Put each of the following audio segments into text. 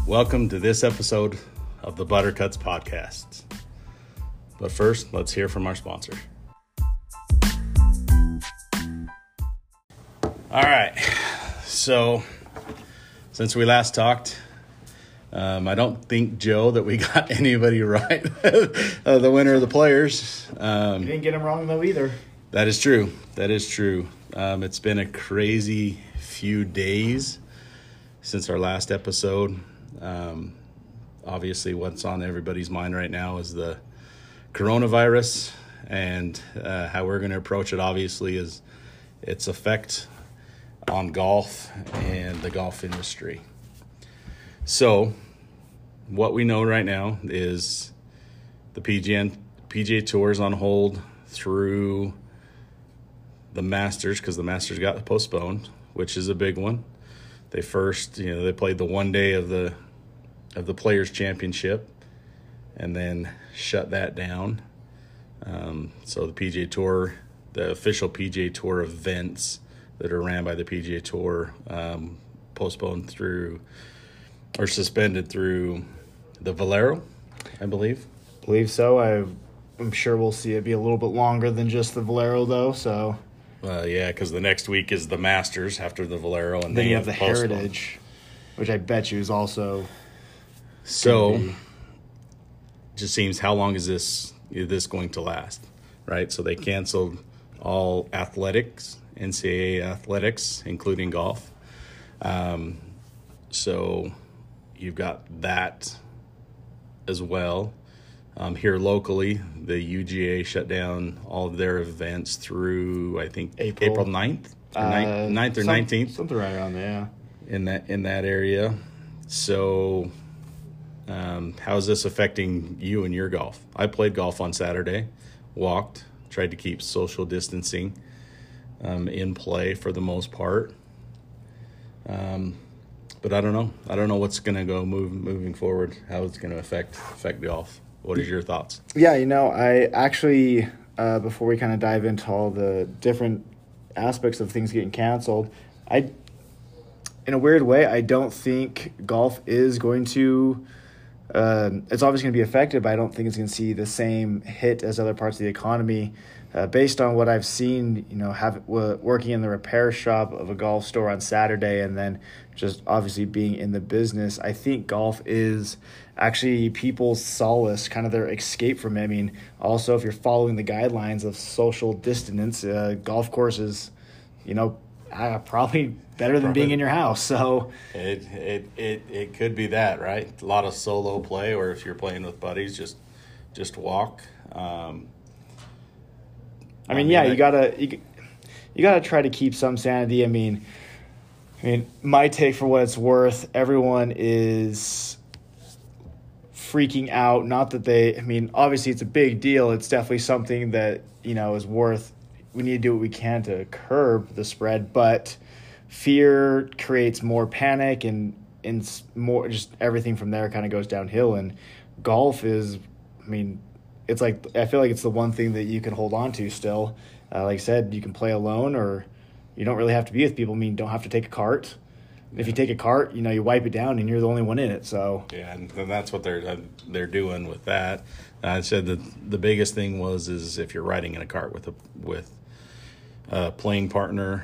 Welcome to this episode of the Buttercuts Podcast. But first, let's hear from our sponsor. All right, so since we last talked, I don't think, Joe, that we got anybody right, the winner of the players. You didn't get him wrong, though, either. That is true. It's been a crazy few days since our last episode. Obviously, what's on everybody's mind right now is the coronavirus, and how we're going to approach it, obviously, is its effect on golf and the golf industry. So what we know right now is the PGA Tour is on hold through the Masters, because the Masters got postponed, which is a big one. They played the one day of the Players Championship and then shut that down. So the PGA Tour, the official PGA Tour events that are ran by the PGA Tour, postponed through or suspended through the Valero, I believe. Believe so. I'm sure we'll see it be a little bit longer than just the Valero, though. So. Yeah, because the next week is the Masters after the Valero, and then you have the Heritage, which I bet you is also. So, just seems, how long is this going to last, right? So they canceled all athletics, NCAA athletics, including golf. So you've got that as well. Here locally, the UGA shut down all of their events through, I think, April 9th, or 9th or 19th. Something right around there, yeah. In that area. So how is this affecting you and your golf? I played golf on Saturday, walked, tried to keep social distancing in play for the most part. But I don't know. I don't know what's going to go moving forward, how it's going to affect golf. What is your thoughts? Yeah, I actually, before we kind of dive into all the different aspects of things getting canceled, in a weird way, I don't think golf is going to, it's obviously going to be affected, but I don't think it's going to see the same hit as other parts of the economy. Based on what I've seen, working in the repair shop of a golf store on Saturday, and then just obviously being in the business, I think golf is actually people's solace, kind of their escape from it. I mean, also, if you're following the guidelines of social distance, golf course is, probably better than being in your house. So it could be that, right? A lot of solo play, or if you're playing with buddies, just walk. You gotta try to keep some sanity. I mean, my take, for what it's worth, everyone is freaking out. Not that obviously it's a big deal. It's definitely something that, is worth. We need to do what we can to curb the spread, but fear creates more panic, and more, just everything from there kind of goes downhill. And golf is, it's like, I feel like it's the one thing that you can hold on to still. Like I said, you can play alone, or you don't really have to be with people. You don't have to take a cart. If you take a cart, you wipe it down and you're the only one in it. So yeah, and that's what they're doing with that. I said that the biggest thing is if you're riding in a cart with a playing partner,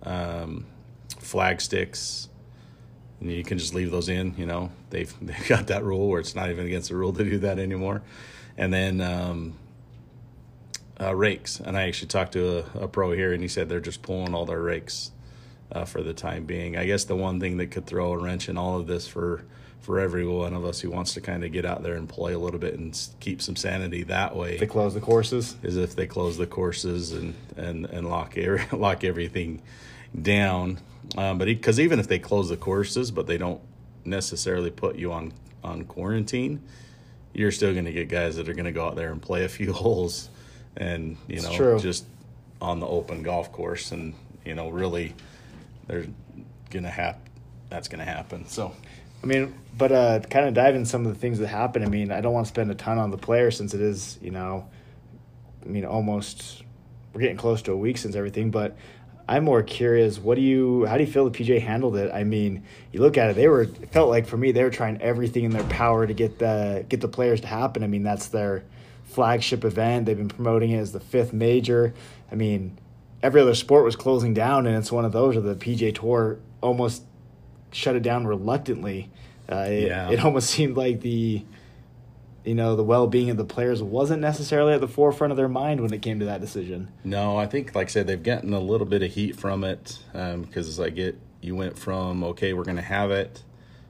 flag sticks, and you can just leave those in. They've got that rule where it's not even against the rule to do that anymore. And then rakes. And I actually talked to a pro here, and he said they're just pulling all their rakes for the time being. I guess the one thing that could throw a wrench in all of this for every one of us who wants to kind of get out there and play a little bit and keep some sanity that way. If they close the courses? Is if they close the courses and lock everything down. Because even if they close the courses, but they don't necessarily put you on quarantine, you're still going to get guys that are going to go out there and play a few holes and, just on the open golf course. And, really that's going to happen. So, but kind of dive in some of the things that happen. I don't want to spend a ton on the player, since it is, almost, we're getting close to a week since everything. But I'm more curious. How do you feel the PGA handled it? I mean, you look at it, it felt like for me they were trying everything in their power to get the players to happen. I mean, that's their flagship event. They've been promoting it as the 5th major. I mean, every other sport was closing down, and it's one of those where the PGA Tour almost shut it down reluctantly. It almost seemed like the well-being of the players wasn't necessarily at the forefront of their mind when it came to that decision. No, I think, like I said, they've gotten a little bit of heat from it because you went from, okay, we're going to have it,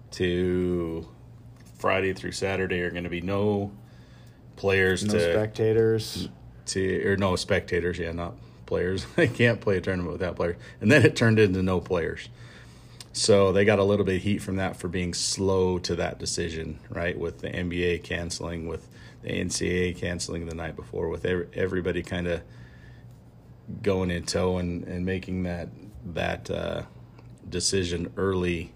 to Friday through Saturday are going to be no players, no spectators. No spectators, not players. They can't play a tournament without players. And then it turned into no players. So they got a little bit of heat from that for being slow to that decision, right? With the NBA canceling, with the NCAA canceling the night before, with everybody kind of going in tow and making that decision early.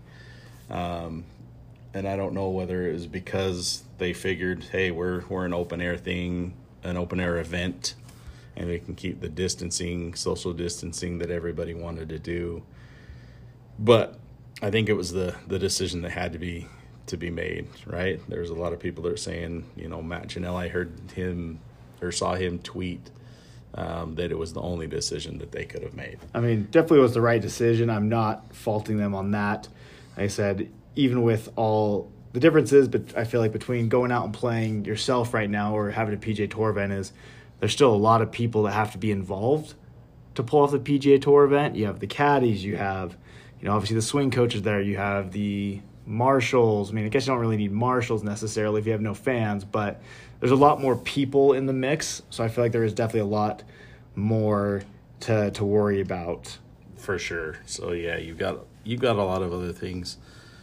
And I don't know whether it was because they figured, hey, we're an open air thing, an open air event, and we can keep the social distancing that everybody wanted to do. But I think it was the decision that had to be made, right? There's a lot of people that are saying, Matt Janelle, I heard him or saw him tweet that it was the only decision that they could have made. I mean, definitely was the right decision. I'm not faulting them on that. Like I said, even with all the differences, but I feel like between going out and playing yourself right now or having a PGA Tour event there's still a lot of people that have to be involved to pull off the PGA Tour event. You have the caddies, you have, obviously the swing coaches there, you have the marshals. I mean, I guess you don't really need marshals necessarily if you have no fans, but there's a lot more people in the mix, so I feel like there is definitely a lot more to worry about. For sure. So yeah, you've got a lot of other things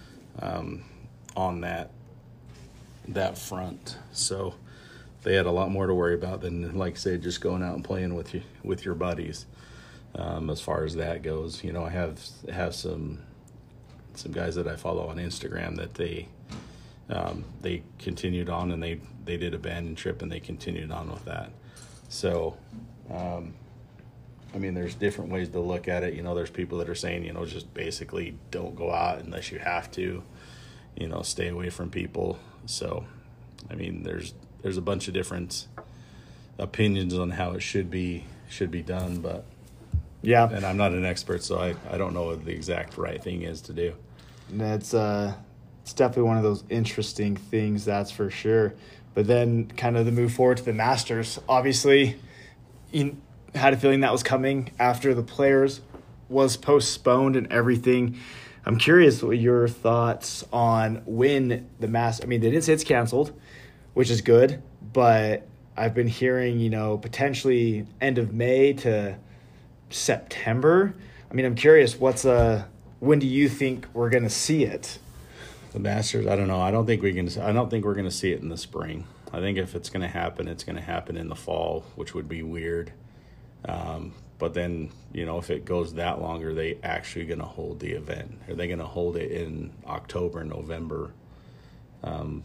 on that front. So they had a lot more to worry about than, like I said, just going out and playing with your buddies. As far as that goes, I have some guys that I follow on Instagram that they continued on and they did a abandoned trip and they continued on with that. So, I mean, there's different ways to look at it. There's people that are saying, just basically don't go out unless you have to, stay away from people. So, I mean, there's a bunch of different opinions on how it should be done, but yeah. And I'm not an expert, so I don't know what the exact right thing is to do. It's definitely one of those interesting things, that's for sure. But then kind of the move forward to the Masters, obviously, you had a feeling that was coming after the Players was postponed and everything. I'm curious what your thoughts on when the Masters. I mean, they didn't say it's canceled, which is good, but I've been hearing, potentially end of May to September. I mean, I'm curious, when do you think we're going to see it? The Masters, I don't know. I don't think we're going to see it in the spring. I think if it's going to happen, it's going to happen in the fall, which would be weird. But then, if it goes that long, are they actually going to hold the event? Are they going to hold it in October, November, and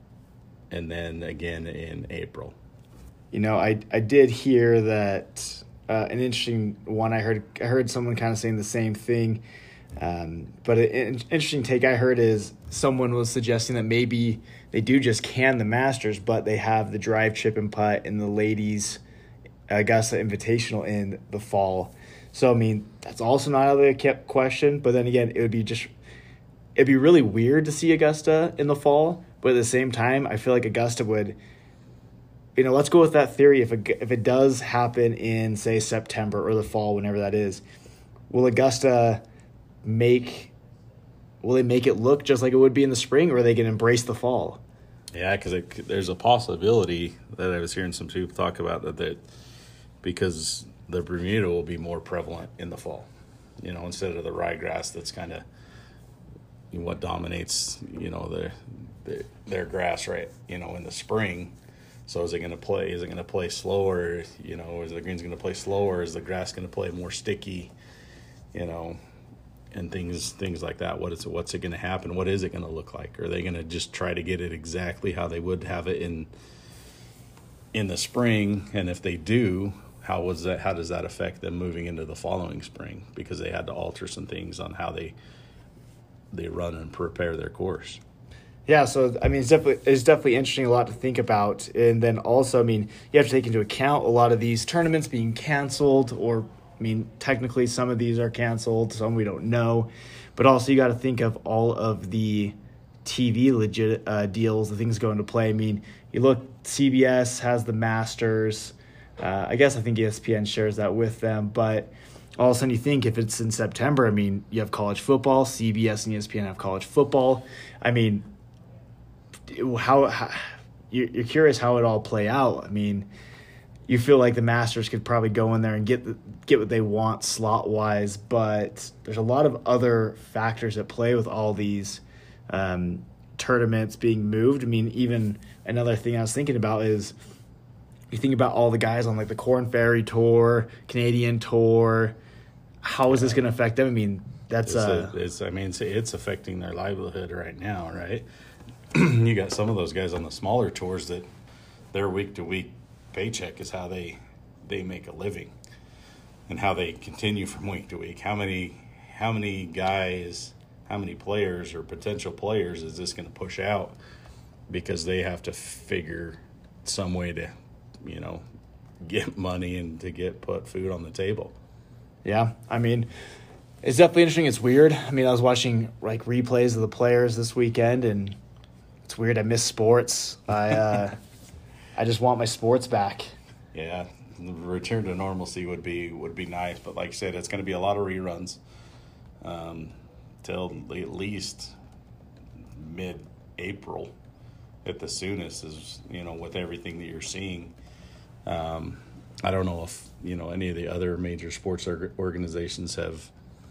then again in April? I did hear that an interesting one. I heard someone kind of saying the same thing. But an interesting take I heard is someone was suggesting that maybe they do just can the Masters, but they have the drive, chip, and putt in the ladies' Augusta Invitational in the fall. So, I mean, that's also not out of the question. But then again, it'd be really weird to see Augusta in the fall. But at the same time, I feel like Augusta would, let's go with that theory. If it does happen in, say, September or the fall, whenever that is, will Augusta make it look just like it would be in the spring, or are they going to embrace the fall? Yeah, because there's a possibility that I was hearing some people talk about that because the Bermuda will be more prevalent in the fall, instead of the ryegrass that's kind of what dominates, their grass right, in the spring. So is it going to play? Is it going to play slower? Is the greens going to play slower? Is the grass going to play more sticky? And things like that. What's it going to happen? What is it going to look like? Are they going to just try to get it exactly how they would have it in the spring? And if they do, how was that? How does that affect them moving into the following spring? Because they had to alter some things on how they run and prepare their course. Yeah, so I mean, it's definitely interesting, a lot to think about, and then also, I mean, you have to take into account a lot of these tournaments being canceled, or I mean, technically some of these are canceled, some we don't know, but also you got to think of all of the TV legit deals, the things go into play. I mean, you look, CBS has the Masters. I think ESPN shares that with them, but all of a sudden you think if it's in September, I mean, you have college football, CBS and ESPN have college football. I mean, how you're curious how it all play out. I mean, you feel like the Masters could probably go in there and get what they want slot wise, but there's a lot of other factors at play with all these tournaments being moved. I mean, even another thing I was thinking about is you think about all the guys on like the Corn Ferry Tour, Canadian Tour. How is this going to affect them? I mean, that's it's affecting their livelihood right now, right? You got some of those guys on the smaller tours that their week-to-week paycheck is how they make a living and how they continue from week to week. How many guys, how many players or potential players is this going to push out because they have to figure some way to, get money and to put food on the table? Yeah, I mean, it's definitely interesting. It's weird. I mean, I was watching like replays of the players this weekend, and it's weird. I miss sports. I just want my sports back. Yeah, the return to normalcy would be nice, but like I said, it's going to be a lot of reruns till at least mid-April at the soonest. Is with everything that you're seeing. I don't know if any of the other major sports organizations have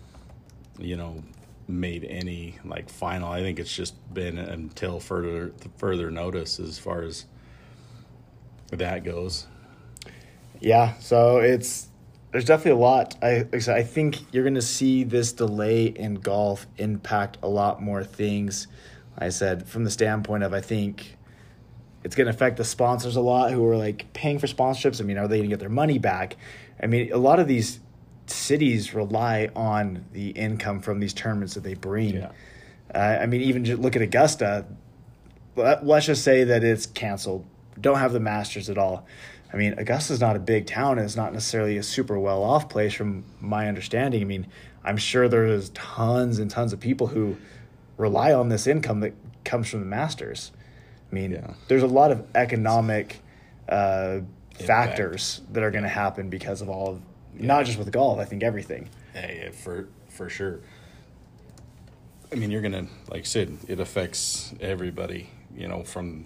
made any like final. I think it's just been until further notice as far as that goes. Yeah, so there's definitely a lot. I think you're going to see this delay in golf impact a lot more things. I said from the standpoint of, I think it's going to affect the sponsors a lot who are like paying for sponsorships. I mean, are they going to get their money back? I mean, a lot of these cities rely on the income from these tournaments that they bring. Yeah. I mean, even just look at Augusta. Let's just say that it's canceled. Don't have the Masters at all. I mean, Augusta's not a big town, and it's not necessarily a super well-off place from my understanding. I mean, I'm sure there's tons and tons of people who rely on this income that comes from the Masters. I mean, There's a lot of economic factors that are going to happen because of all of, not just with golf, I think everything. Yeah, for sure. I mean, you're going to, like I said, it affects everybody, from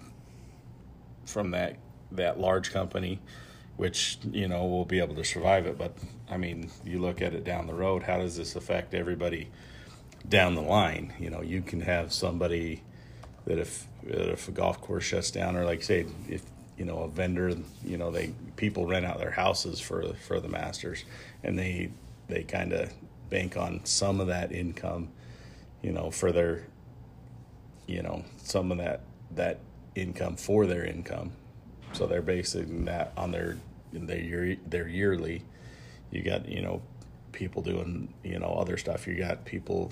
that large company, which, will be able to survive it. But, I mean, you look at it down the road, how does this affect everybody down the line? You can have somebody that if a golf course shuts down, or like say, if, a vendor, people rent out their houses for the Masters, and they kind of bank on some of that income, for their, some of that income for their income. So they're basing that on their yearly. You got, people doing, other stuff. You got people,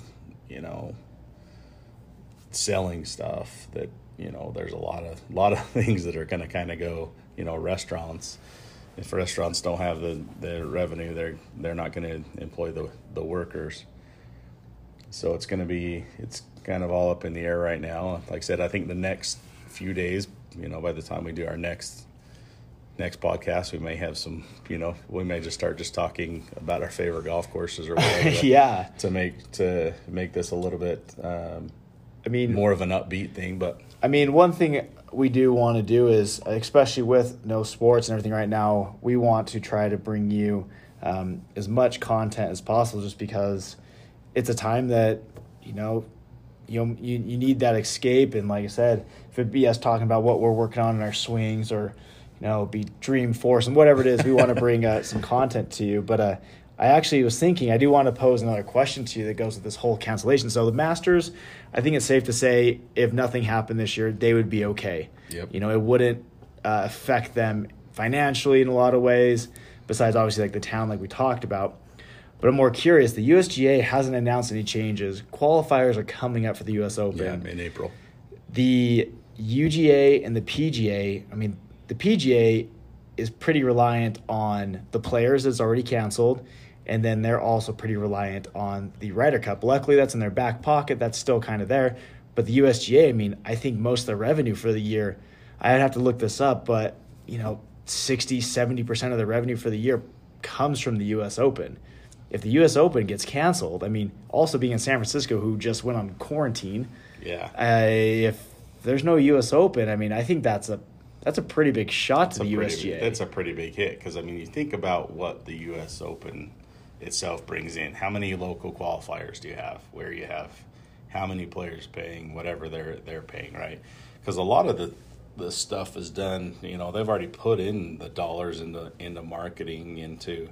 selling stuff that, there's a lot of things that are going to kind of go, restaurants. If restaurants don't have the revenue, they're not going to employ the workers. So it's kind of all up in the air right now. Like I said, I think the next few days, by the time we do our next podcast, we may have some, we may just start talking about our favorite golf courses or whatever. Yeah. To make this a little bit, more of an upbeat thing. But I mean, one thing we do want to do is, especially with no sports and everything right now, we want to try to bring you as much content as possible, just because it's a time that, you need that escape. And like I said, if it be us talking about what we're working on in our swings, or, be Dream Force and whatever it is, we want to bring some content to you. But I actually was thinking, I do want to pose another question to you that goes with this whole cancellation. So the Masters, I think it's safe to say, if nothing happened this year, they would be okay. Yep. It wouldn't affect them financially in a lot of ways. besides obviously like the town like we talked about. But I'm more curious. The USGA hasn't announced any changes. Qualifiers are coming up for the U.S. Open. Yeah, in April. The UGA and the PGA, I mean, the PGA is pretty reliant on the players that's already canceled, and then they're also pretty reliant on the Ryder Cup. Luckily, that's in their back pocket. That's still kind of there. But the USGA, I mean, I think most of the revenue for the year, I'd have to look this up, but, 60, 70% of the revenue for the year comes from the U.S. Open. If the U.S. Open gets canceled, I mean, also being in San Francisco, who just went on quarantine, if there's no U.S. Open, I mean, I think that's a pretty big shot to the USGA. That's a pretty big hit because, I mean, you think about what the U.S. Open itself brings in. How many local qualifiers do you have where you have how many players paying whatever they're paying, right? Because a lot of the stuff is done, they've already put in the dollars into marketing, into,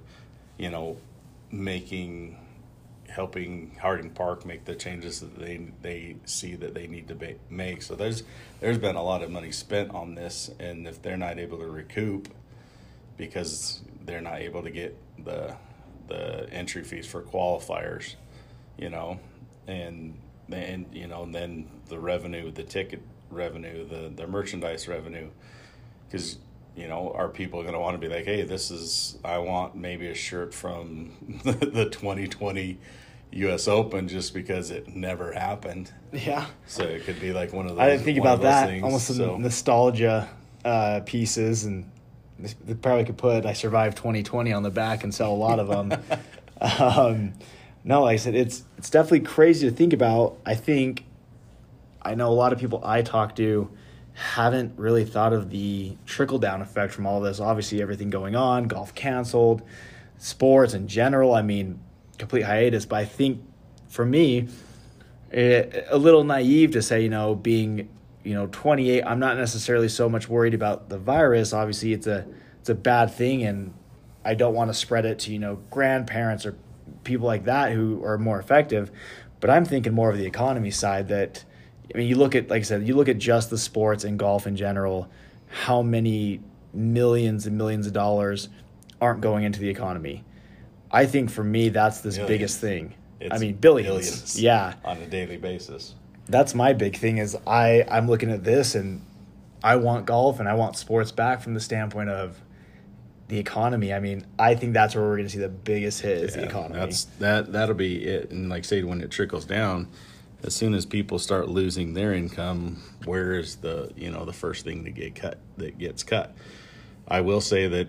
helping Harding Park make the changes that they see that they need to make. So there's been a lot of money spent on this, and if they're not able to recoup because they're not able to get the entry fees for qualifiers, and then the revenue, the ticket revenue, the merchandise revenue, because are people going to want to be like, hey, I want maybe a shirt from the 2020 U.S. Open just because it never happened. Yeah. So it could be like one of those. I didn't think about that. Things. Almost some nostalgia pieces, and they probably could put "I survived 2020" on the back and sell a lot of them. No, like I said, it's definitely crazy to think about. I know a lot of people I talk to haven't really thought of the trickle-down effect from all this. Obviously, everything going on, golf canceled, sports in general, I mean, complete hiatus. But I think, for me, a little naive to say, being, 28, I'm not necessarily so much worried about the virus. Obviously, it's a bad thing, and I don't want to spread it to, grandparents or people like that who are more effective. But I'm thinking more of the economy side that, I mean, you look at, like I said, you look at just the sports and golf in general, how many millions and millions of dollars aren't going into the economy. I think for me, that's the biggest thing. Billions. Yeah. On a daily basis. That's my big thing is I'm looking at this and I want golf and I want sports back from the standpoint of the economy. I mean, I think that's where we're going to see the biggest hit is the economy. That'll be it. And like say, when it trickles down, as soon as people start losing their income, where is the first thing that gets cut? I will say that,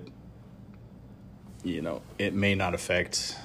it may not affect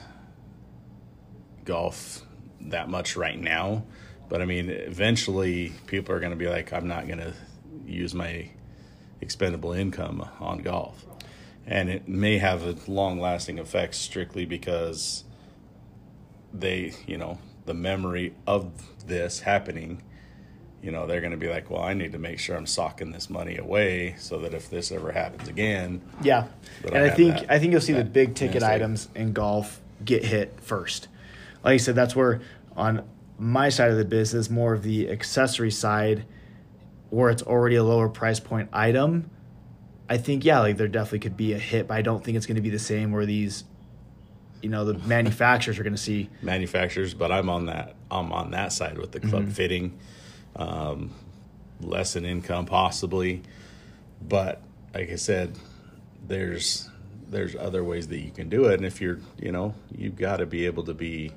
golf that much right now, but I mean, eventually people are going to be like, I'm not going to use my expendable income on golf. And it may have a long-lasting effect strictly because they, the memory of this happening, they're going to be like, well, I need to make sure I'm socking this money away so that if this ever happens again. Yeah. And I think you'll see the big ticket items in golf get hit first. Like I said, that's where on my side of the business, more of the accessory side, where it's already a lower price point item, I think, there definitely could be a hit, but I don't think it's going to be the same where these, the manufacturers are going to see. Manufacturers, but I'm on that side with the club fitting, less in income possibly. But like I said, there's other ways that you can do it. And if you're, you've got to be able to be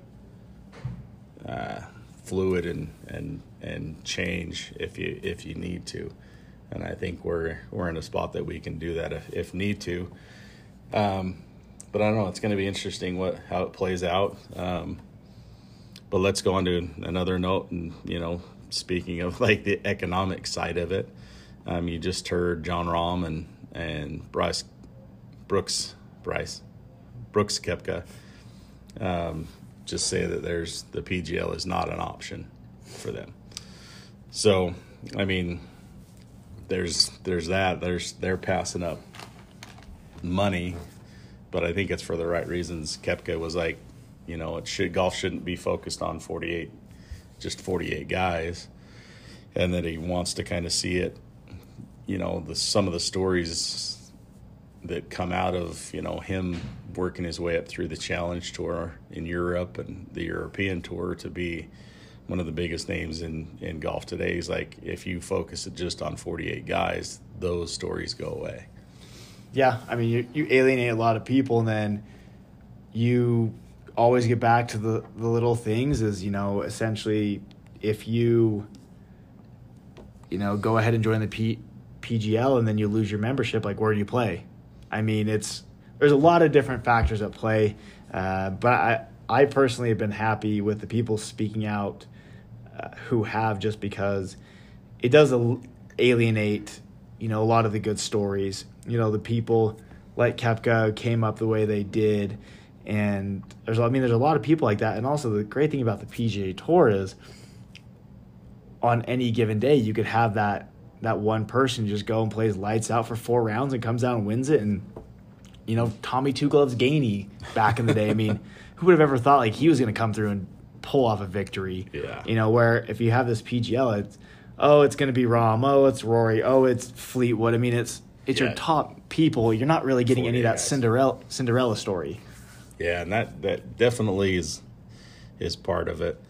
fluid and change if you need to. And I think we're in a spot that we can do that if need to. But I don't know. It's going to be interesting how it plays out. But let's go on to another note. And speaking of like the economic side of it, you just heard Jon Rahm and Brooks Koepka just say that the PGL is not an option for them. So I mean, there's that. They're passing up money, but I think it's for the right reasons. Koepka was like, golf shouldn't be focused on 48 guys, and that he wants to kind of see it. Some of the stories that come out of, you know, him working his way up through the Challenge Tour in Europe and the European Tour to be one of the biggest names in golf today. Is like, if you focus it just on 48 guys, those stories go away. Yeah, I mean, you alienate a lot of people, and then you always get back to the little things. Is, you know, essentially, if you know, go ahead and join the PGL and then you lose your membership, like, where do you play? I mean, there's a lot of different factors at play, but I personally have been happy with the people speaking out who have, just because it does alienate, you know, a lot of the good stories. You know, the people like Koepka came up the way they did, and there's a lot of people like that. And also, the great thing about the PGA Tour is, on any given day, you could have that one person just go and plays lights out for 4 rounds and comes down and wins it. And, you know, Tommy Two Gloves Gainey back in the day, I mean, who would have ever thought, like, he was going to come through and pull off a victory? Yeah. You know, where if you have this PGL, it's going to be Rahm, it's Rory, it's Fleetwood. I mean, it's your top people. You're not really getting any of that Cinderella story. Yeah, and that definitely is part of it.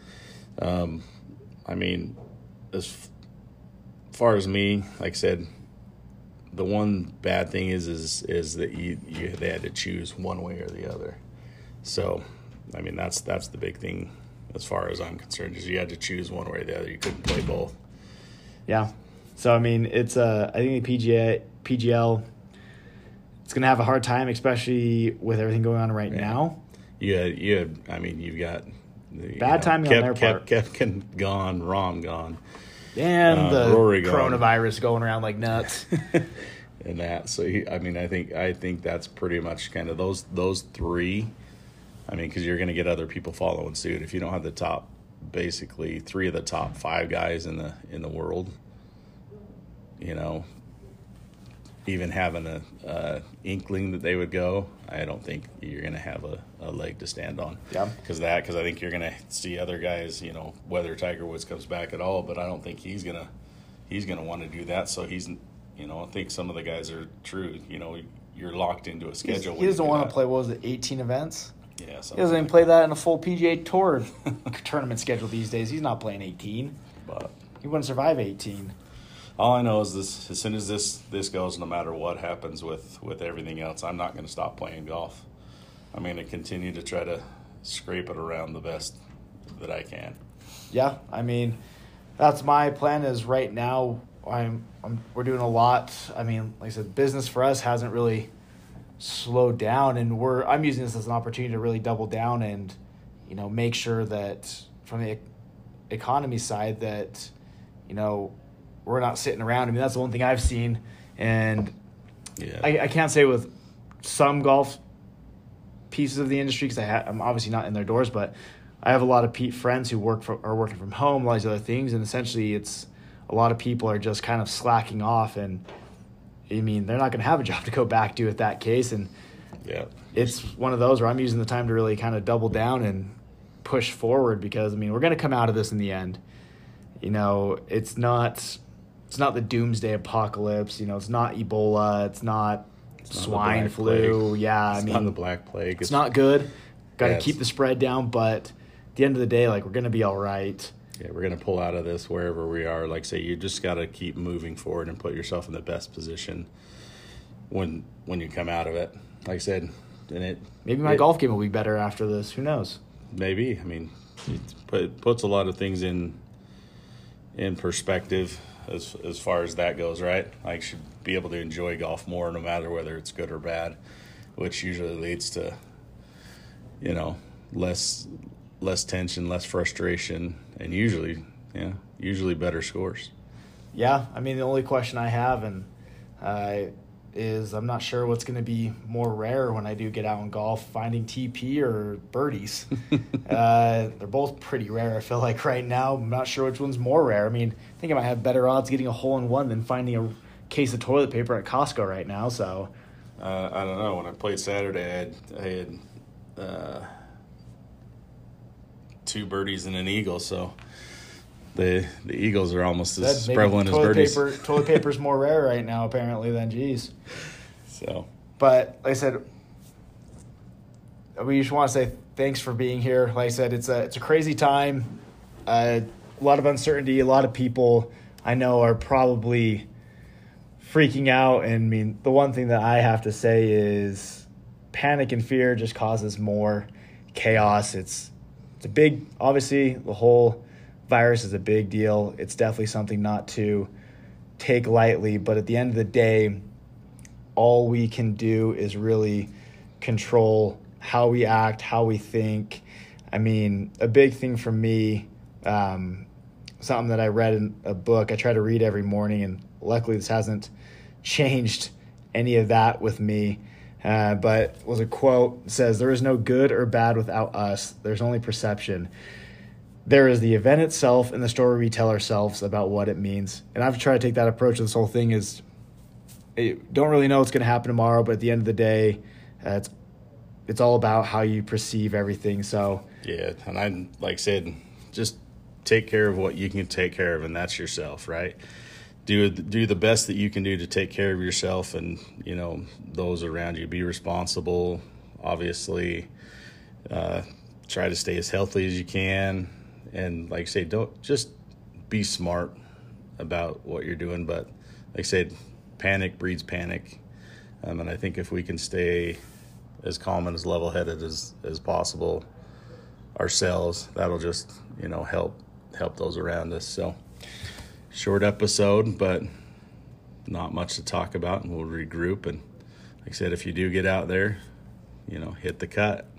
I mean, as far as me, like I said, the one bad thing is that they had to choose one way or the other. So, I mean, that's the big thing as far as I'm concerned, is you had to choose one way or the other. You couldn't play both. Yeah. So, I mean, it's I think the PGL, it's going to have a hard time, especially with everything going on right now. Yeah. I mean, you've got bad timing on their part. Koepka gone, Rahm gone. And the Rory coronavirus going around like nuts. And that, so I think that's pretty much kind of those three. I mean, because you're going to get other people following suit if you don't have the top, basically 3 of the top 5 guys in the world. You know, even having a inkling that they would go, I don't think you're going to have a leg to stand on. Yeah. Because I think you're going to see other guys, you know, whether Tiger Woods comes back at all, but I don't think he's going to want to do that. So he's, you know, I think some of the guys are true. You know, you're locked into a schedule. He doesn't want to play, what was it, 18 events? Yeah. He doesn't even play that in a full PGA Tour tournament schedule these days. He's not playing 18. But he wouldn't survive 18. All I know is this: as soon as this goes, no matter what happens with everything else, I'm not going to stop playing golf. I'm going to continue to try to scrape it around the best that I can. Yeah, I mean, that's my plan. Is right now we're doing a lot. I mean, like I said, business for us hasn't really slowed down, and I'm using this as an opportunity to really double down and, you know, make sure that from the economy side that, you know, we're not sitting around. I mean, that's the one thing I've seen, and yeah. I can't say with some golf pieces of the industry because I'm obviously not in their doors, but I have a lot of friends who are working from home, all these other things, and essentially it's a lot of people are just kind of slacking off, and I mean, they're not going to have a job to go back to at that case, and yeah, it's one of those where I'm using the time to really kind of double down and push forward because, I mean, we're going to come out of this in the end. You know, it's not the doomsday apocalypse. You know, it's not Ebola. It's not swine flu. Plague. Yeah, it's not the Black Plague. It's not good. Got to keep the spread down, but at the end of the day, like, we're going to be all right. Yeah, we're going to pull out of this wherever we are. Like, say, you just got to keep moving forward and put yourself in the best position when you come out of it. Like I said, maybe my golf game will be better after this. Who knows? Maybe. I mean, it puts a lot of things in perspective as far as that goes, right? I should be able to enjoy golf more no matter whether it's good or bad, which usually leads to, you know, less tension, less frustration, and usually better scores. Yeah, I mean, the only question I have is I'm not sure what's going to be more rare when I do get out and golf, finding TP or birdies. They're both pretty rare, I feel like, right now. I'm not sure which one's more rare. I mean, I think I might have better odds getting a hole-in-one than finding a case of toilet paper at Costco right now. So I don't know. When I played Saturday, I had 2 birdies and an eagle, so the eagles are almost as prevalent as birdies. Toilet paper's more rare right now, apparently, than geez. So, But like I said, we just want to say thanks for being here. Like I said, it's a crazy time. A lot of uncertainty. A lot of people I know are probably freaking out. And I mean, the one thing that I have to say is panic and fear just causes more chaos. It's a big, obviously, the whole virus is a big deal. It's definitely something not to take lightly. But at the end of the day, all we can do is really control how we act, how we think. I mean, a big thing for me, something that I read in a book, I try to read every morning, and luckily this hasn't changed any of that with me. But was a quote that says, "There is no good or bad without us. There's only perception. There is the event itself and the story we tell ourselves about what it means." And I've tried to take that approach to this whole thing is, don't really know what's going to happen tomorrow, but at the end of the day, it's all about how you perceive everything. So yeah, and I like said, just take care of what you can take care of, and that's yourself, right? Do the best that you can do to take care of yourself and, you know, those around you. Be responsible, obviously. Try to stay as healthy as you can, and like I say, don't just be smart about what you're doing. But like I said, panic breeds panic, and I think if we can stay as calm and as level-headed as possible ourselves, that'll just, you know, help those around us. So short episode, but not much to talk about, and we'll regroup. And like I said, if you do get out there, you know, hit the cut.